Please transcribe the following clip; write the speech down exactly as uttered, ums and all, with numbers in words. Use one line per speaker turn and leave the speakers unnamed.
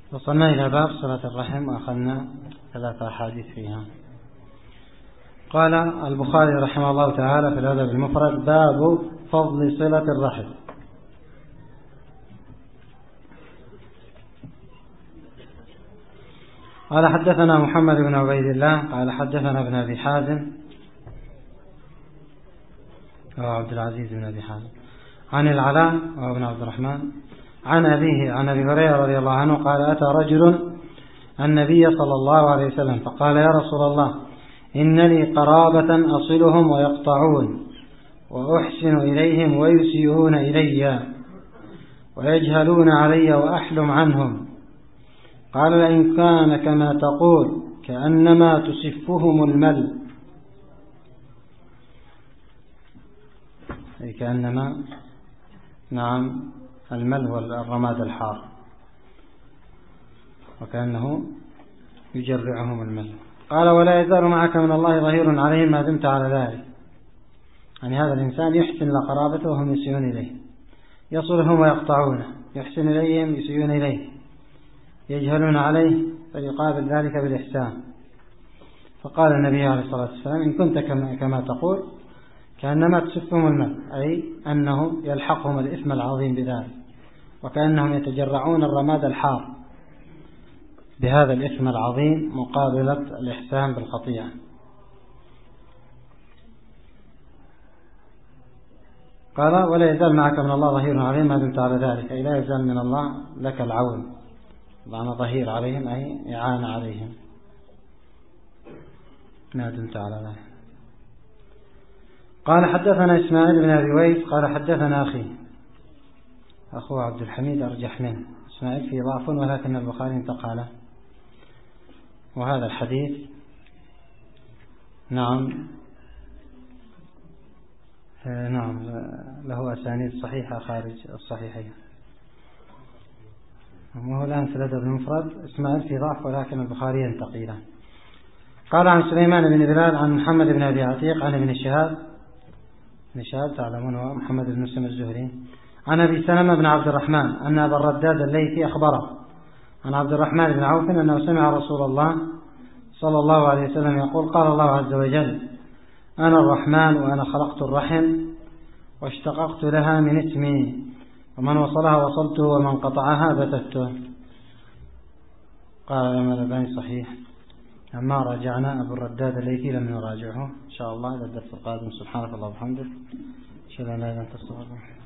وصلنا إلى باب صلة الرحم وأخذنا ثلاث أحاديث فيها. قال البخاري رحمه الله تعالى في الأدب المفرد: باب فضل صلة الرحم. قال حدثنا محمد بن عبيد الله قال حدثنا ابن أبي حازم وعبد العزيز بن أبي حازم عن العلاء وابن عبد الرحمن عن أبيه عن أبي هريرة رضي الله عنه قال: أتى رجل النبي صلى الله عليه وسلم فقال: يا رسول الله، إن لي قرابة أصلهم ويقطعون وأحسن إليهم ويسيئون إلي ويجهلون علي وأحلم عنهم. قال: لئن كان كما تقول كأنما تسفهم المل، أي كأنما نعم المل هو الرماد الحار، وكأنه يجرعهم المل. قال: ولا يزال معك من الله ظهير عليهم ما دمت على ذلك. يعني هذا الإنسان يحسن لقرابته وهم يسيئون إليه، يصلهم ويقطعونه، يحسن إليهم يسيئون إليه، يجهلون عليه فيقابل ذلك بالإحسان. فقال النبي عليه الصلاة والسلام: إن كنت كما, كما تقول كأنما تسفهم الماء، أي أنه يلحقهم الإثم العظيم بذلك، وكأنهم يتجرعون الرماد الحار بهذا الإثم العظيم مقابلة الإحسان بالخطيئة. قال: ولا يزال معك من الله ظهير عليهم ما دمت على ذلك، أي لا يزال من الله لك العون، معنى ظهير عليهم أي إعانة عليهم ما دمت على ذلك. قال: حدثنا إسماعيل بن أبي ويس قال حدثنا أخي أخوه عبد الحميد أرجح منه. إسماعيل فيه ضعف ولكن البخاري انتقى له، وهذا الحديث نعم نعم له أسانيد صحيحة خارج الصحيحين. وهو الآن في الأدب المفرد إسماعيل فيه ضعف ولكن البخاري ينتقي له. قال: عن سليمان بن بلال عن محمد بن أبي عتيق عن ابن شهاب ابن شهاب تعلمون هو محمد بن مسلم الزهري عن أبي سلمة بن عبد الرحمن أن أبا الرداد الليثي أخبره عن عبد الرحمن بن عوف أنه سمع رسول الله صلى الله عليه وسلم يقول: قال الله عز وجل: أنا الرحمن وأنا خلقت الرحم واشتققت لها من اسمي، ومن وصلها وصلته ومن قطعها بتته. قال الإمام الألباني صحيح. أما راجعنا أبو الرداد الليثي لم نراجعه إن شاء الله إلى الدرس القادم. سبحانك اللهم وبحمدك، أشهد أن لا إله إلا أنت أستغفرك.